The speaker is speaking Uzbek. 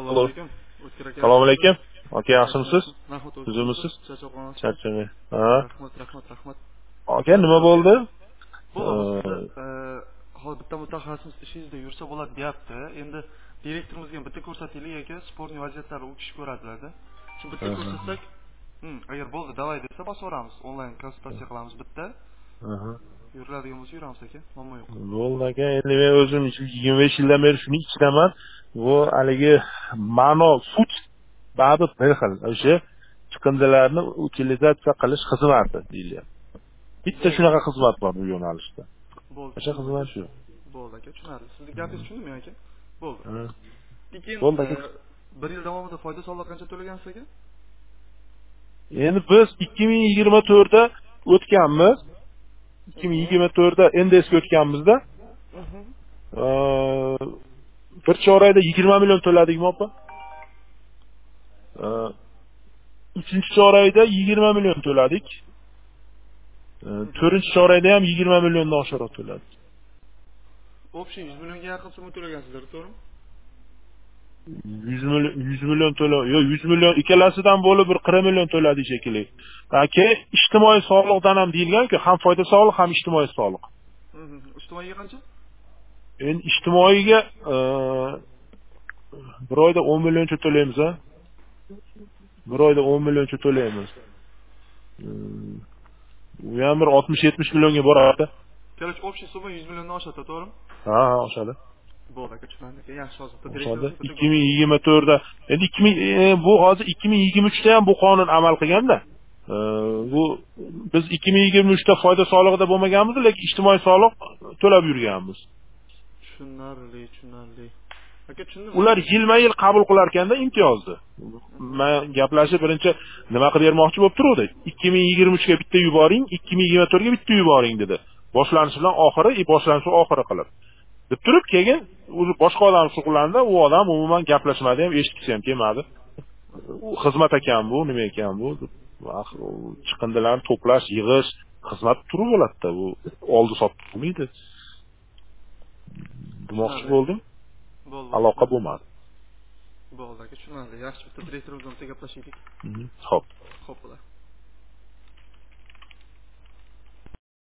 Assalomu Alo. alaykum. O'tkir aka. Assalomu alaykum. Aka, yaxshimisiz? Yaxshimisiz? Rahmat Tuzimisiz? Charchoq qolmasiz. Charchame. Ha. Rahmat. Aka, nima bo'ldi? Bo'ldi, sizni hozir bitta mutaxassis ishingizda yursa bo'ladi deyapti. Endi direktorimizga bitta ko'rsataylik aka, sportning vaziyatlarini u kishi ko'radilarda. Shu bitta ko'rsatsak, agar bo'ldi, davay desa bosaveramiz. Onlayn konsultatsiya qilamiz bitta. Aha. Yuriladigan bo'lsa yuramiz aka. Muammo yo'q. Bo'ldi aka, endi men o'zim 25 yildan beri shuni ichidaman. Bu haligi ma'no sut babi bir xil. O'sha chiqindilarni utilizatsiya qilish xizmati deyilyapti. Bitta shunaqa xizmat bor bu yo'nalishda. Bo'ldi. O'sha xizmat shu. Bo'ldi aka, tushunarli. Sizni gapingizni tushundimmi aka? Bo'ldi. Ha. Lekin Bo'ldi aka. 1 yil davomida foyda soliq qancha to'lagansiz aka? Endi biz 2024 da o'tganmiz. 2024 da NDSga o'tganmizda. Bir chorakda 20 million to'ladikmi opa? Uchinchi chorakda 20 million to'ladik. To'rtinchi chorakda ham 20 milliondan oshiqroq to'ladik. Общий 100 millionga yaqin summa to'lagansizlar, to'g'rimi? 100 million to'la. Yo'q, 100 million ikkalasidan bo'lib bir 40 million to'ladik shekilli. Aka, ijtimoiy soliqdan ham deyilgan-ku, ham foyda soliq, ham ijtimoiy soliq. Ijtimoiyga qancha? Endi ijtimoiyga bir oyda 10 millioncha to'laymiz, ha? Bir oyda 10 millioncha to'laymiz. U ham bir 60-70 millionga boradi. Kelasi общий summa 100 milliondan oshadi, to'g'rimi? Ha, oshadi. Bo'ldi aka, tushunarli. Yaxshi, hozir Oshadi. 2024 da. Endi 2000 bu hozir 2023 da ham bu qonun amal qilganda. Bu biz 2023 da foyda solig'ida bo'lmaganmiz, lekin ijtimoiy soliq to'lab yurganmiz. Tushunarli. Aka, tushundim. Ular yilma-yil qabul qilar ekanda imtiyozni. Men gaplashib birinchi nima qilib bermoqchi bo'lib turuvdi. 2023 ga bitta yuboring, 2024 ga bitta yuboring dedi. Boshlanishi bilan oxiri, boshlanishi oxiri qilib. Deb turib keyin o'zi boshqa odam shug'ullandi, u odam umuman gaplashmadi ham, eshitgisi ham kelmadi. U xizmat ekan bu, nima ekan bu? Chiqindilarni to'plash, yig'ish, xizmat turi bo'ladi-da, bu oldi sotib bo'lmaydi. Demoqchi bo'ldim. Bo'ldi. Aloqa bo'lmadi. Bo'ldi aka, tushunarli. Yaxshi, bitta direktorimizdan gaplashaylik. Xo'p. Xo'p, bo'lar.